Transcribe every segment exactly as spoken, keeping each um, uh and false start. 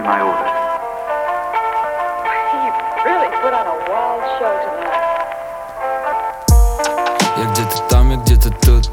obey my orders. You really put on a wild show tonight. Я где-то там, я где-то тут.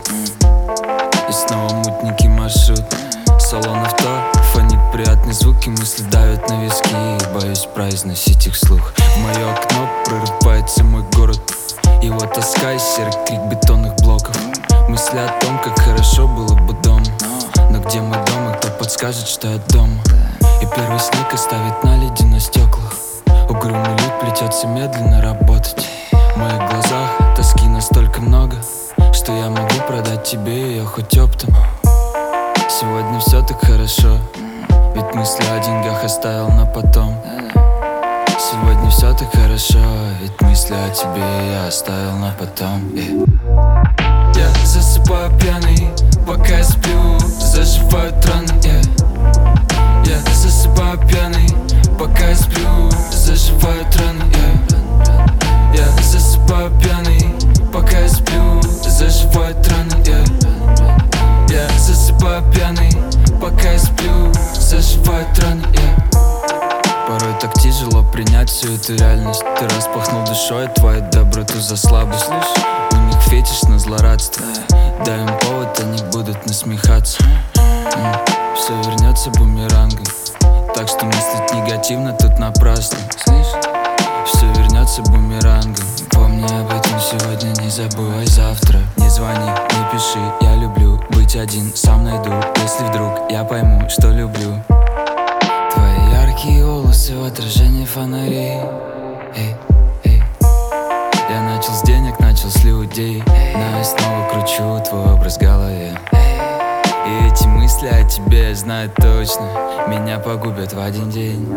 И снова мутненький маршрут. Салон авто, фонит приятные звуки. Мысли давят на виски, и боюсь произносить их вслух. В мое окно прорывается мой город. Его тоска и серый крик бетонных блоков. Мысли о том, как хорошо было бы дома. Но где мой дом, и кто подскажет, что я дома? И первый снег оставит наледи на стеклах. Угрюмый люд плетется медленно работать. В моих глазах тоски настолько много, что я могу продать тебе ее хоть оптом. Сегодня все так хорошо, ведь мысли о деньгах оставил на потом. Сегодня все так хорошо, ведь мысли о тебе я оставил на потом. yeah. Я засыпаю пьяный, пока я сплю, заживают раны. yeah. Я засыпаю пьяный, пока я сплю, заживают раны. yeah. Я засыпаю пьяный, пока я сплю, заживают раны. yeah. Я засыпаю пьяный, пока я сплю, заживают раны. yeah. Порой так тяжело принять всю эту реальность. Ты распахнул душой твою доброту за слабость. У них фетиш на злорадство. Дай им повод, они будут насмехаться. М, Все вернется бумерангом. Так что мыслить негативно тут напрасно. Все вернется бумерангом. Помни об этом сегодня, не забывай завтра. Не звони, не пиши, я люблю быть один, сам найду. Если вдруг я пойму, что люблю. Твои яркие волосы в отражении фонарей. Эй, эй. Я начал с денег, начал с людей. Но я снова кручу твой образ в голове. И эти мысли о тебе, я знаю точно, меня погубят в один день.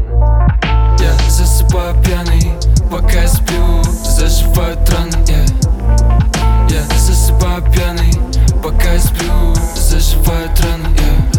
Я засыпаю пьяный, пока я сплю, заживают раны. yeah. Я засыпаю пьяный, пока я сплю, заживают раны. yeah.